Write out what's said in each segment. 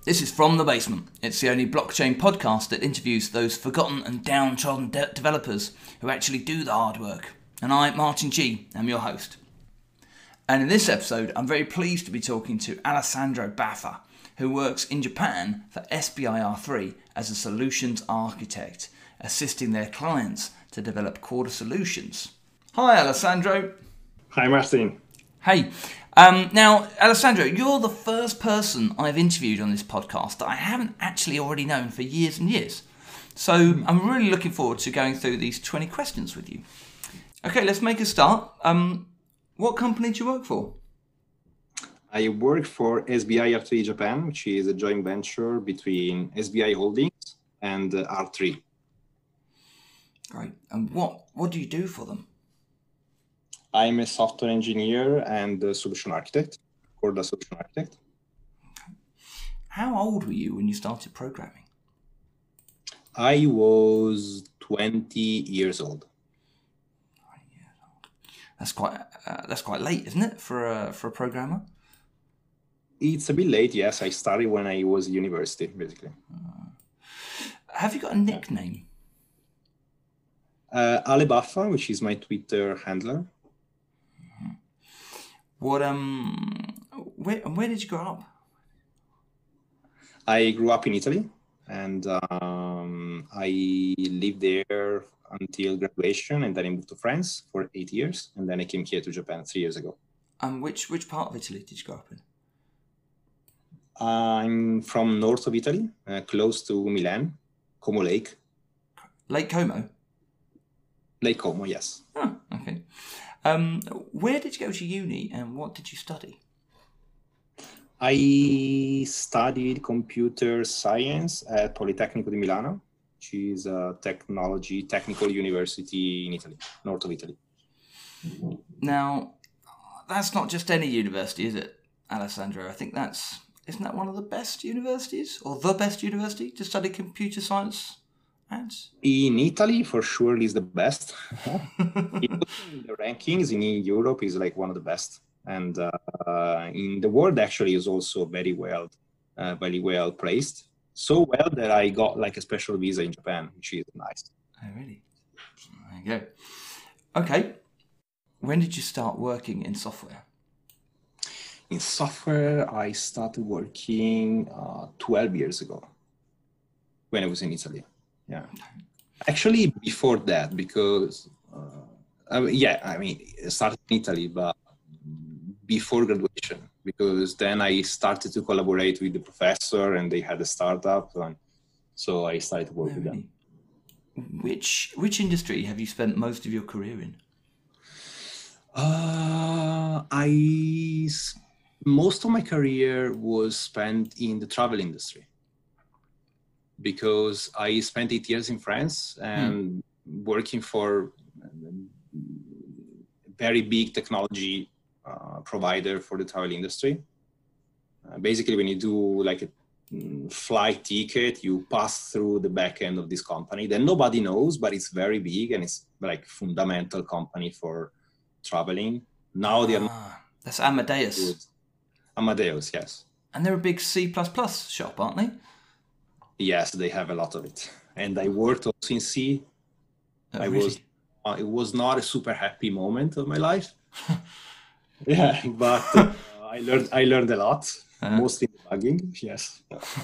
This is From the Basement. It's the only blockchain podcast that interviews those forgotten and downtrodden developers who actually do the hard work. And I, Martin G, am your host. And in this episode, I'm very pleased to be talking to Alessandro Baffa, who works in Japan for SBIR3 as a solutions architect, assisting their clients to develop Corda solutions. Hi, Alessandro. Hi, Martin. Hey. Now, Alessandro, you're the first person I've interviewed on this podcast that I haven't actually already known for years and years. So I'm really looking forward to going through these 20 questions with you. Okay, let's make a start. What company do you work for? I work for SBIR3 Japan, which is a joint venture between SBI Holdings and R3. Great. And what do you do for them? I'm a software engineer and a solution architect, Corda solution architect. Okay. How old were you when you started programming? I was 20 years old. 20 years old. That's quite late, isn't it, for a programmer? It's a bit late, yes. I started when I was at university, basically. Have you got a nickname? Ale Baffa, which is my Twitter handler. Where did you grow up? I grew up in Italy, and I lived there until graduation, and then I moved to France for 8 years, and then I came here to Japan 3 years ago. And which part of Italy did you grow up in? I'm from north of Italy, close to Milan, Como Lake. Lake Como? Lake Como, yes. Oh, okay. Where did you go to uni and what did you study? I studied computer science at Politecnico di Milano, which is a technical university in Italy, north of Italy. Now, that's not just any university, is it, Alessandro? I think isn't that one of the best universities or the best university to study computer science at? In Italy, for sure, is the best. In the rankings in Europe is like one of the best. And in the world, actually, is also very well placed. So well that I got like a special visa in Japan, which is nice. Oh, really? There you go. Okay. When did you start working in software? In software, I started working 12 years ago when I was in Italy. Yeah. Actually, before that, because, it started in Italy, but before graduation, because then I started to collaborate with the professor and they had a startup. And so I started to work with them. Which industry have you spent most of your career in? Most of my career was spent in the travel industry because I spent 8 years in France and working for a very big technology provider for the travel industry. Basically, when you do like a flight ticket, you pass through the back end of this company that nobody knows, but it's very big and it's like fundamental company for traveling. Now that's Amadeus. Amadeus, yes. And they're a big C++ shop, aren't they? Yes, they have a lot of it. And I worked also in C. Really? It was not a super happy moment of my life. Yeah, but I learned a lot, mostly debugging, yes.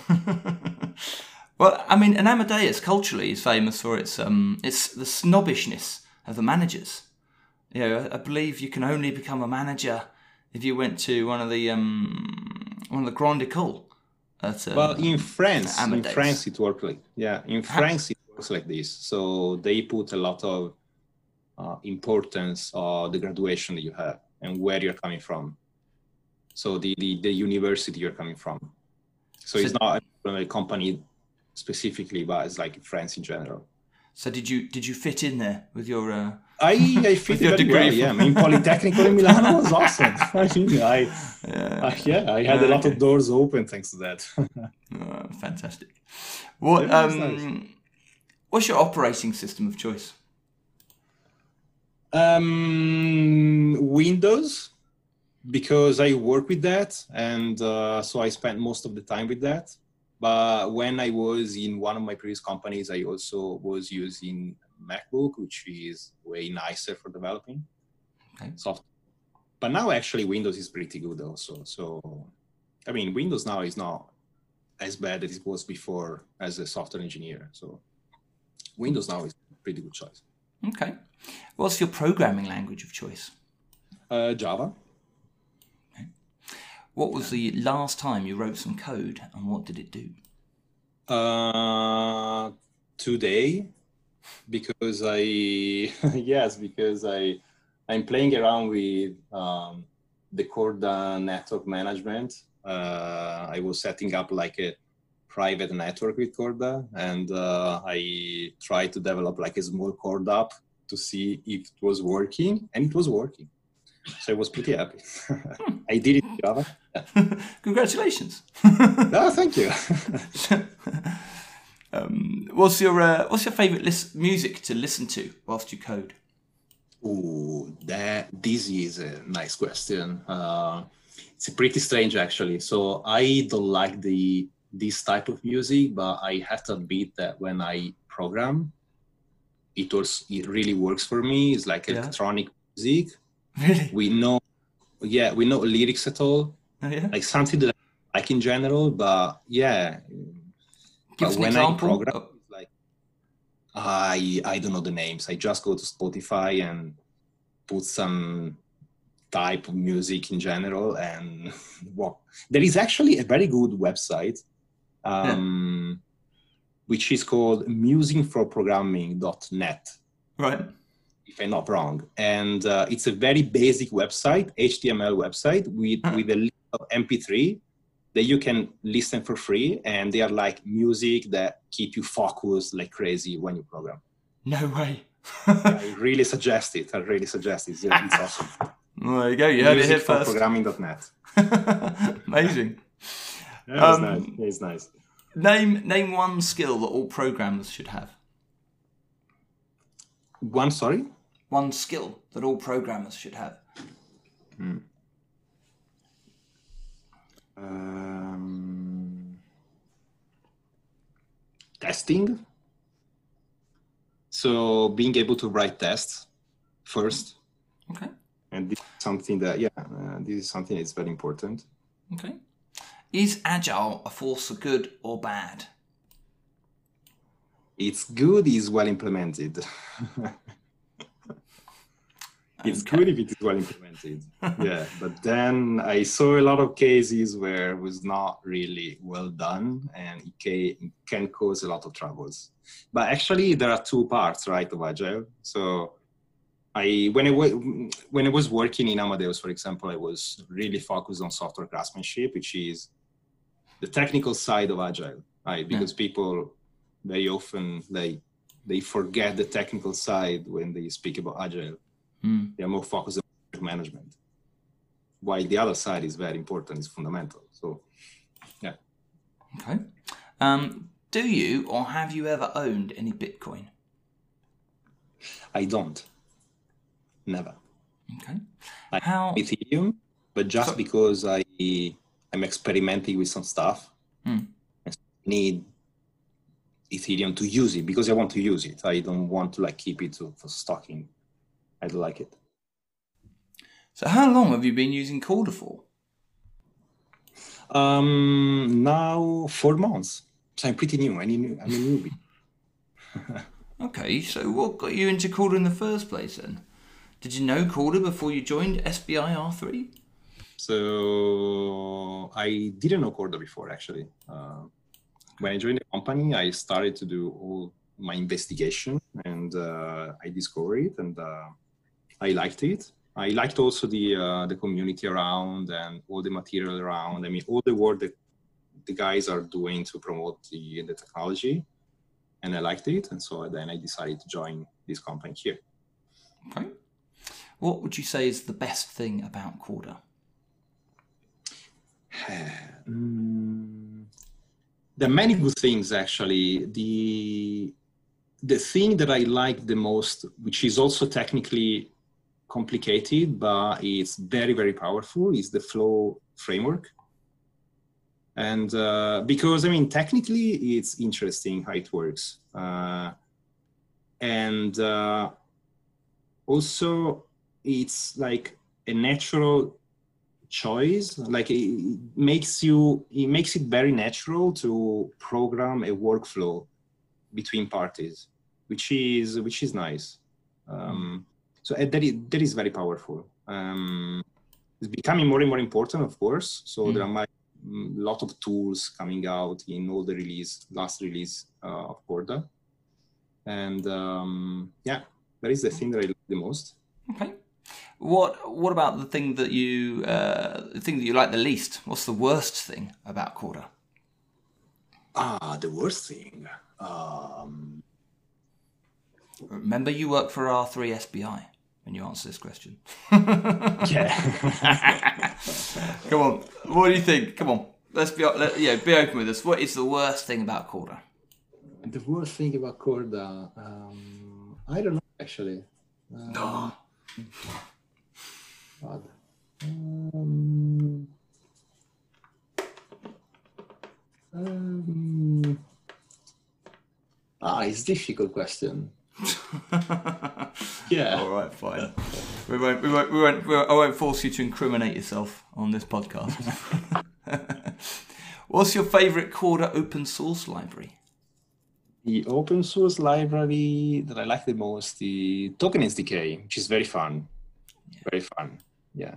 Well, I mean, and Amadeus culturally is famous for its the snobbishness of the managers. You know, I believe you can only become a manager if you went to one of the Grand École. Well, in France it works like this. So they put a lot of importance on the graduation that you have and where you're coming from. So the university you're coming from. So it's not a company specifically, but it's like France in general. So did you fit in there with your? I fit very degree. Well. Yeah, I mean, Politecnico in Milano was awesome. I had a lot of doors open thanks to that. Fantastic. What what's your operating system of choice? Windows, because I work with that, and so I spent most of the time with that. But when I was in one of my previous companies, I also was using MacBook, which is way nicer for developing software. But now actually Windows is pretty good also. So, I mean, Windows now is not as bad as it was before as a software engineer. So Windows now is a pretty good choice. Okay. What's your programming language of choice? Java. Okay. What was the last time you wrote some code and what did it do? Today, because I'm playing around with the Corda network management. I was setting up like a private network with Corda, and I tried to develop like a small Corda app to see if it was working, and it was working. So I was pretty happy. I did it in Java. Yeah. Congratulations. No, thank you. What's your favorite music to listen to whilst you code? Ooh, this is a nice question. It's pretty strange actually. So I don't like this type of music, but I have to admit that when I program, it really works for me. It's like electronic music. Really? We know lyrics at all. Oh, yeah? Like something that I like in general, but yeah. Give us an when example. I program, it's like I don't know the names. I just go to Spotify and put some type of music in general, and there is actually a very good website, which is called musicforprogramming.net. Right. If I'm not wrong. And it's a very basic website, HTML website with a list of MP3 that you can listen for free. And they are like music that keep you focused like crazy when you program. No way. I really suggest it. It's awesome. Well, there you go. You heard it here first. Programming.net. Amazing. Yeah, nice. Yeah, it's nice. Name one skill that all programmers should have. One skill that all programmers should have. Testing. So being able to write tests first. Okay. And this is something that's very important. Okay. Is Agile a force for good or bad? It's good, is well implemented. It's good if it is well implemented. Yeah, but then I saw a lot of cases where it was not really well done, and it can cause a lot of troubles. But actually, there are two parts, right, of Agile. So when I was working in Amadeus, for example, I was really focused on software craftsmanship, which is the technical side of Agile, right? Because people very often they forget the technical side when they speak about Agile. They are more focused on management, while the other side is very important, it's fundamental. So, yeah. Okay. Do you or have you ever owned any Bitcoin? I don't. Never. Okay. How? Ethereum, but just because I'm experimenting with some stuff. I need Ethereum to use it because I want to use it. I don't want to keep it for stocking. I don't like it. So how long have you been using Corda for? Now 4 months. So I'm pretty new. I'm a newbie. Okay, so what got you into Corda in the first place then? Did you know Corda before you joined SBI R3? So I didn't know Corda before, actually. When I joined the company, I started to do all my investigation, and I discovered it, and I liked it. I liked also the community around and all the material around. I mean, all the work that the guys are doing to promote the technology, and I liked it. And so then I decided to join this company here. Okay. What would you say is the best thing about Corda? There are many good things, actually. The thing that I like the most, which is also technically complicated, but it's very, very powerful, is the Flow framework. And because, I mean, technically it's interesting how it works. And also it's like a natural choice. Like it makes it very natural to program a workflow between parties, which is nice. So that is very powerful. It's becoming more and more important, of course. So there are a lot of tools coming out in all the last release of Corda. And yeah, that is the thing that I like the most. Okay. What about the thing that you like the least? What's the worst thing about Corda? The worst thing. Remember, you work for R3 SBI when you answer this question. Yeah. Come on. What do you think? Come on. Be open with us. What is the worst thing about Corda? The worst thing about Corda, I don't know actually. God. It's a difficult question. Yeah. All right, fine. I won't force you to incriminate yourself on this podcast. What's your favourite Corda open source library? The open source library that I like the most, the Token SDK, which is very fun. Yeah. Very fun. Yeah.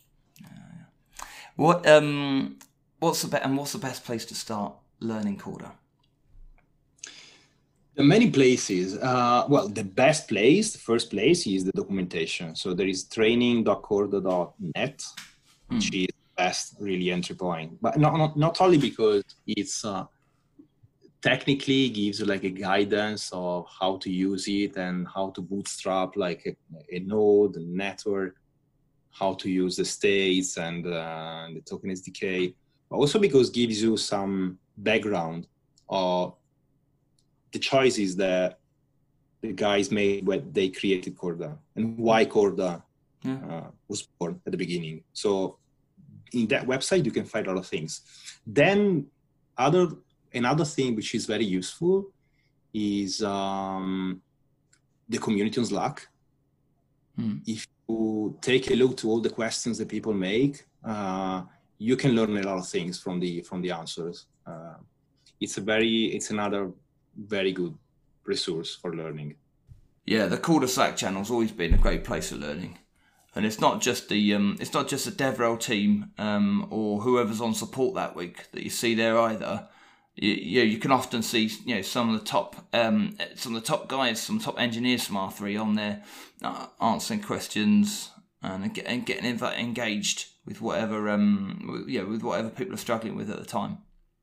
What's the best place to start learning Corda? There are many places. Well, the first place is the documentation. So there is training.corda.net, which is the best really entry point. But not only because it's technically gives you like a guidance of how to use it and how to bootstrap like a node, a network, how to use the states and the Token SDK, but also because it gives you some background of the choices that the guys made when they created Corda and why Corda was born at the beginning. So in that website, you can find a lot of things. Then another thing which is very useful is the community on Slack. If you take a look to all the questions that people make, you can learn a lot of things from the answers. It's another very good resource for learning. Yeah, the Corda Slack channel's always been a great place for learning, and it's not just the DevRel team or whoever's on support that week that you see there either. You can often see some of the top guys, some top engineers from R3 on there answering questions and getting engaged with whatever with whatever people are struggling with at the time.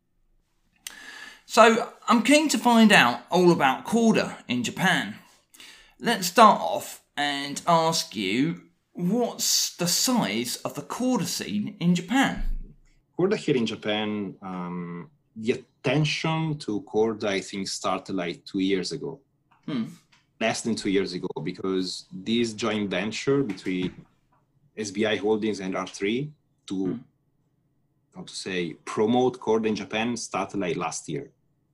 So I'm keen to find out all about Corda in Japan. Let's start off and ask you, what's the size of the Corda scene in Japan? Corda here in Japan, the attention to Corda, I think, started like 2 years ago. Less than 2 years ago, because this joint venture between SBI Holdings and R3 to promote Corda in Japan started like last year.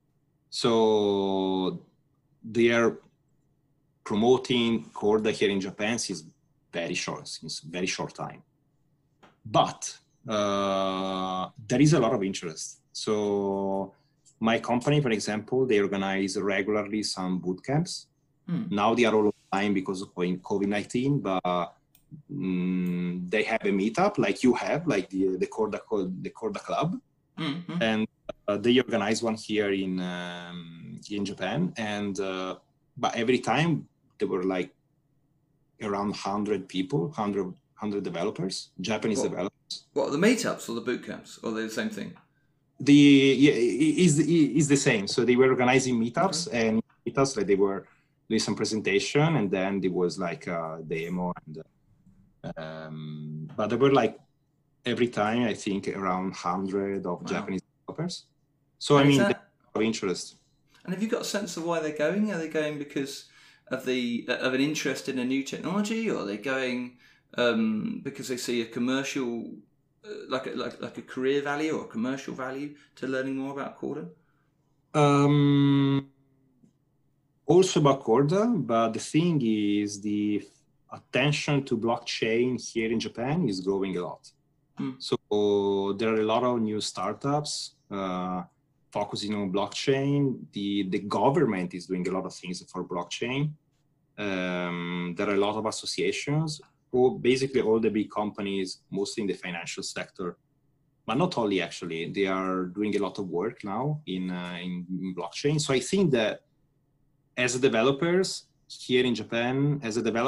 So they are promoting Corda here in Japan since very short time. But there is a lot of interest. So my company, for example, they organize regularly some boot camps. Now they are all online because of COVID-19, but they have a meetup like you have, like the Corda Club. And they organize one here in Japan. And but every time there were like around 100 people, 100 developers, Japanese developers. What, the meetups or the boot camps? Or are they the same thing? Is the same. So they were organizing meetups and meetups, like they were doing some presentation, and then there was like a demo, and but there were like every time I think around 100 of Japanese developers. So and I mean, there's a lot of interest. And have you got a sense of why they're going? Are they going because of an interest in a new technology, or are they going because they see a commercial like a career value or a commercial value to learning more about Corda? Also about Corda, but the thing is the attention to blockchain here in Japan is growing a lot. So there are a lot of new startups focusing on blockchain. The government is doing a lot of things for blockchain. There are a lot of associations, or basically all the big companies, mostly in the financial sector, but not only actually, they are doing a lot of work now in blockchain. So I think that as a developer here in Japan,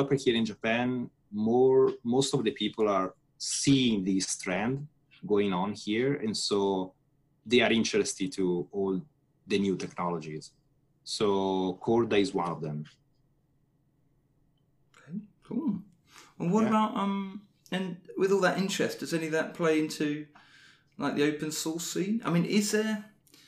most of the people are seeing this trend going on here, and so they are interested to all the new technologies. So Corda is one of them. Okay, cool. And what about and with all that interest, does any of that play into like the open source scene? I mean, is there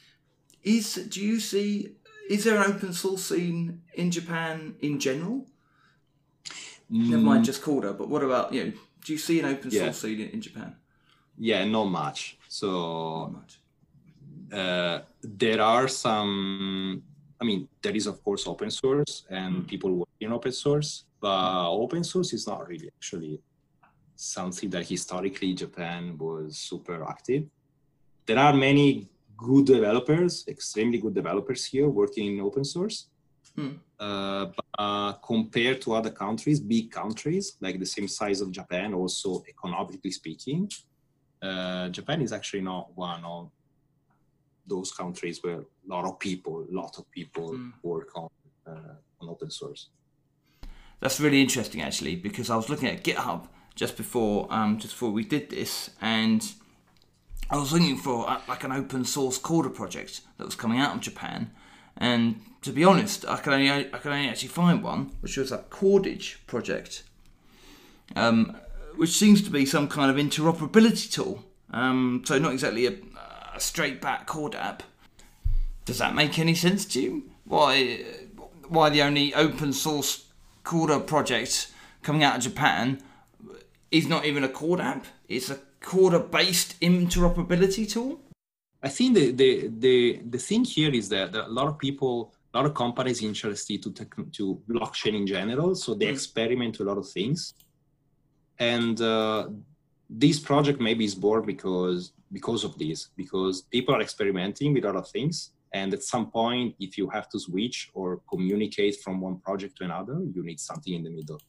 an open source scene in Japan in general? Never mind just Corda, but what about, do you see an open source scene in Japan? Yeah, not much. So not much. There are some, there is of course open source and people work in open source, but open source is not really actually something that historically Japan was super active. There are many good developers, extremely good developers here working in open source. But compared to other countries, big countries, like the same size of Japan, also economically speaking, Japan is actually not one of those countries where a lot of people work on open source. That's really interesting, actually, because I was looking at GitHub just before we did this, and I was looking for like an open source Corda project that was coming out of Japan, and to be honest, I could only actually find one, which was a Cordage project, which seems to be some kind of interoperability tool. So not exactly a straight back Corda app. Does that make any sense to you? Why the only open source Corda project coming out of Japan is not even a Corda app? It's a Corda-based interoperability tool? I think the thing here is that a lot of companies interested to blockchain in general, so they experiment a lot of things. And this project maybe is born because of this, because people are experimenting with a lot of things. And at some point, if you have to switch or communicate from one project to another, you need something in the middle.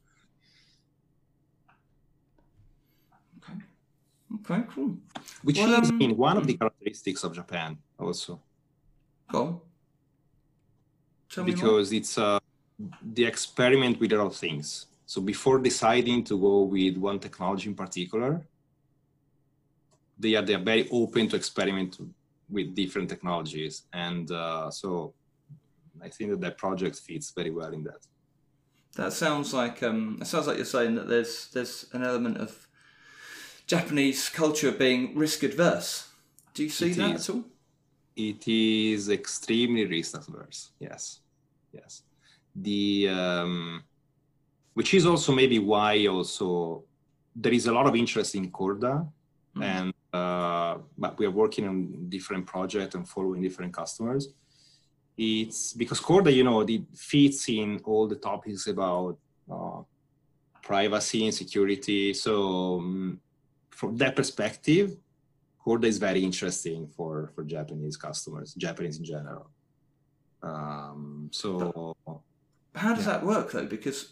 Okay, cool. Which is one of the characteristics of Japan also. Cool. Because it's the experiment with a lot of things. So before deciding to go with one technology in particular, they are very open to experiment with different technologies. And so I think that project fits very well in that. That sounds like you're saying that there's an element of Japanese culture being risk adverse. Do you see that at all? It is extremely risk adverse. Yes. Which is also maybe why also there is a lot of interest in Corda, and but we are working on different projects and following different customers. It's because Corda, it fits in all the topics about privacy and security. So from that perspective, Corda is very interesting for Japanese customers, Japanese in general. So how does that work though? Because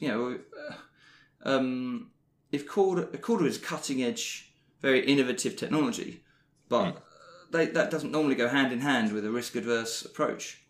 if Corda is cutting edge, very innovative technology, but that doesn't normally go hand in hand with a risk adverse approach.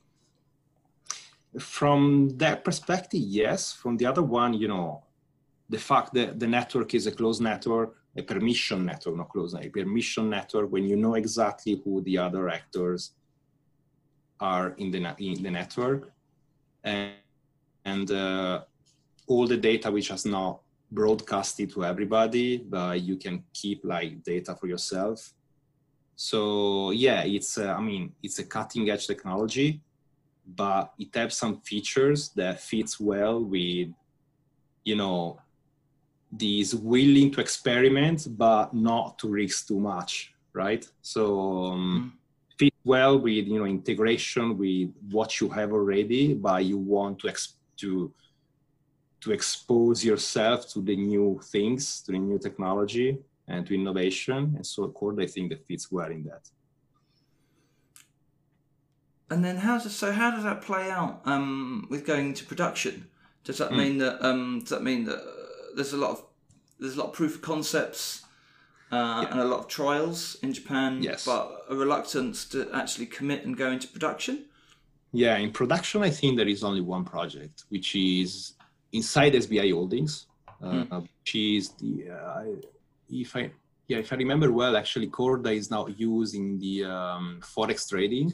From that perspective, yes. From the other one, the fact that the network is a closed network, a permission network, not closed, a permission network, when you know exactly who the other actors are in the network, and all the data which is not broadcasted to everybody, but you can keep like data for yourself. So yeah, it's a cutting edge technology, but it has some features that fits well with, this willing to experiment, but not to risk too much, right? So fit well with, you know, integration with what you have already, but you want to expose yourself to the new things, to the new technology and to innovation. And so Corda, I think, that fits well in that. And then how does that play out with going to production? Does that mean that there's a lot of proof of concepts and a lot of trials in Japan, yes, but a reluctance to actually commit and go into production? Yeah, in production, I think there is only one project, which is inside SBI Holdings, which is if I remember well, actually Corda is now used in the Forex trading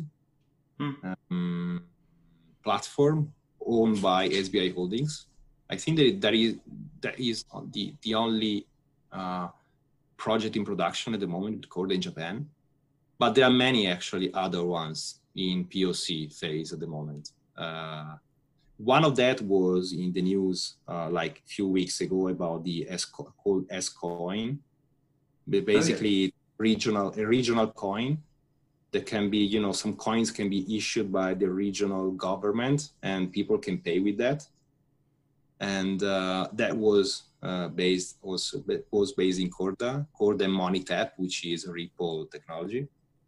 platform owned by SBI Holdings. I think that is the only project in production at the moment with Corda in Japan, but there are many actually other ones in POC phase at the moment. One of that was in the news like a few weeks ago about the called S-Coin, basically a regional coin that can be, you know, some coins can be issued by the regional government and people can pay with that. And that was based in Corda and MoneyTap, which is a Ripple technology.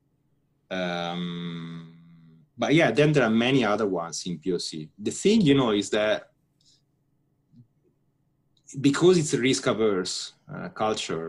But yeah, then there are many other ones in POC. The thing, you know, is that because it's a risk-averse culture,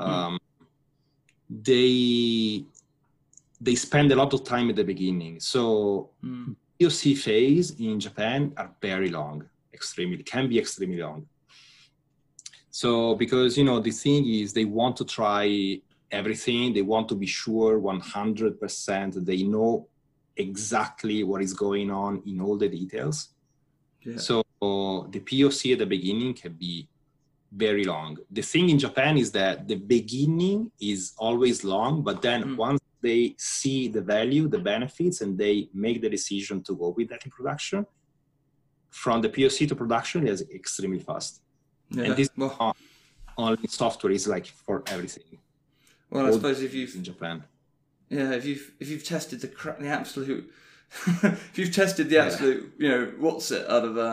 they spend a lot of time at the beginning. So POC phase in Japan are very long, can be extremely long. So because, you know, the thing is they want to try everything. They want to be sure 100% they know exactly what is going on in all the details. Yeah. So the POC at the beginning can be very long. The thing in Japan is that the beginning is always long, but then once they see the value, the benefits, and they make the decision to go with that in production, from the POC to production is extremely fast. Yeah. And this only software is like for everything. Well, I suppose if you've in Japan, if you've tested the absolute, if you've tested the absolute, you know, what's it out of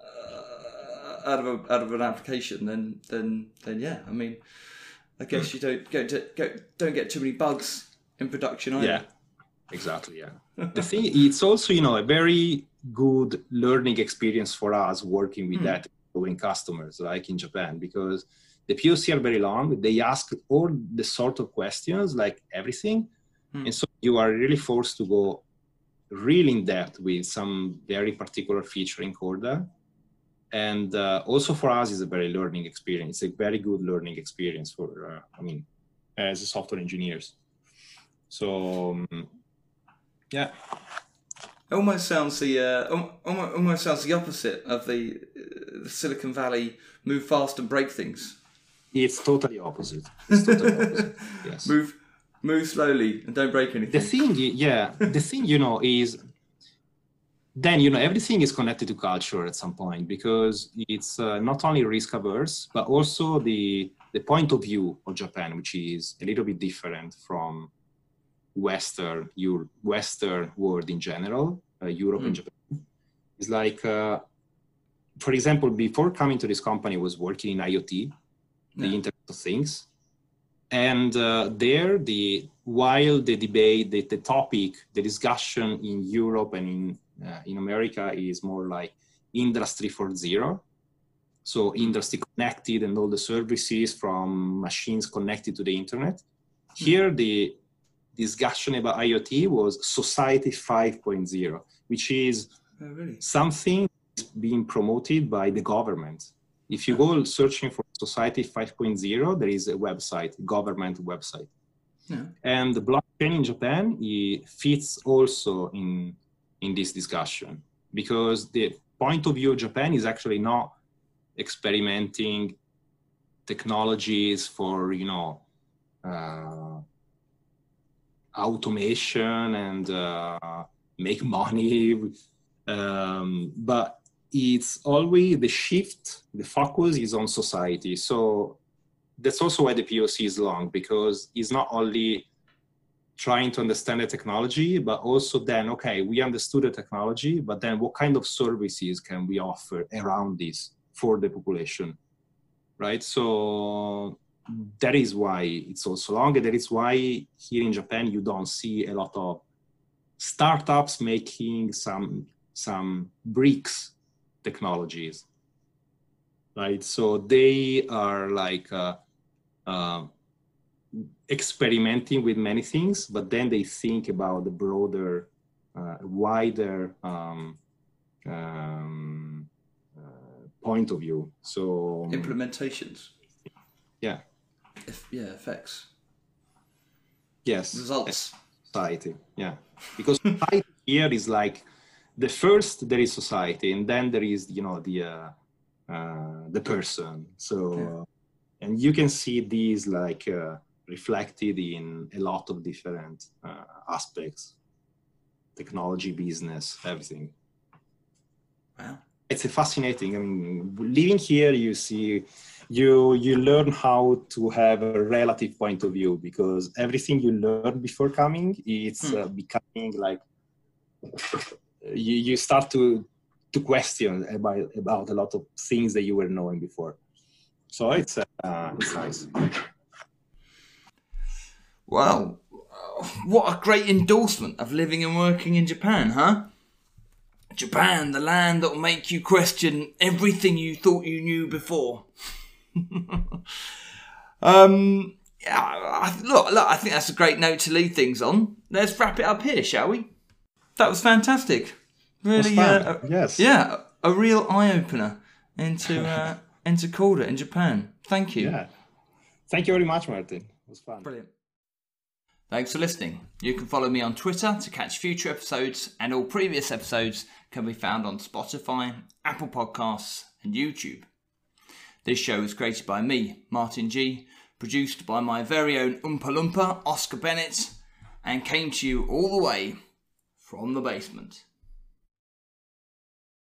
an application, then yeah. I mean, I guess you don't get too many bugs in production either. Yeah, exactly. Yeah. The thing, it's also, you know, a very good learning experience for us working with that growing customers like in Japan, because the POC are very long. They ask all the sort of questions, like everything. And so you are really forced to go really in depth with some very particular feature in Corda. And also for us is a very learning experience, a very good learning experience for, as software engineers. So, yeah. Almost sounds the opposite of the Silicon Valley move fast and break things. It's totally opposite. Yes. Move slowly and don't break anything. The thing, you know, is then, you know, everything is connected to culture at some point, because it's not only risk averse, but also the point of view of Japan, which is a little bit different from Western world in general, Europe and Japan. It's like, for example, before coming to this company, I was working in IoT, the Internet of Things. And there, while the debate, the topic, the discussion in Europe and in America is more like Industry 4.0. So industry connected and all the services from machines connected to the internet. Here, the discussion about IoT was Society 5.0, which is something being promoted by the government. If you go searching for Society 5.0, there is a website, government website. Yeah. And the blockchain in Japan, it fits also in this discussion, because the point of view of Japan is actually not experimenting technologies for, you know, automation and make money, but it's always the shift, the focus is on society. So that's also why the POC is long, because it's not only trying to understand the technology, but also then, okay, we understood the technology, but then what kind of services can we offer around this for the population, right? So that is why it's also long, and that is why here in Japan, you don't see a lot of startups making some bricks technologies, right? So they are like experimenting with many things, but then they think about the broader, wider point of view. So implementations. Yeah. Effects. Yes. Results. Society. Yeah. Because society here is like the first there is society, and then there is the person. So and you can see these like reflected in a lot of different aspects, technology, business, everything. Wow. It's fascinating. I mean, living here, you see, you learn how to have a relative point of view, because everything you learn before coming, it's becoming like, you start to question about a lot of things that you were knowing before. So it's nice. Wow, what a great endorsement of living and working in Japan, huh? Japan, the land that will make you question everything you thought you knew before. Look, I think that's a great note to leave things on. Let's wrap it up here, shall we? That was fantastic. Really, yes. Yeah, a real eye-opener into Corda in Japan. Thank you. Yeah. Thank you very much, Martin. It was fun. Brilliant. Thanks for listening. You can follow me on Twitter to catch future episodes, and all previous episodes can be found on Spotify, Apple Podcasts, and YouTube. This show was created by me, Martin G, produced by my very own Oompa Loompa, Oscar Bennett, and came to you all the way from the basement.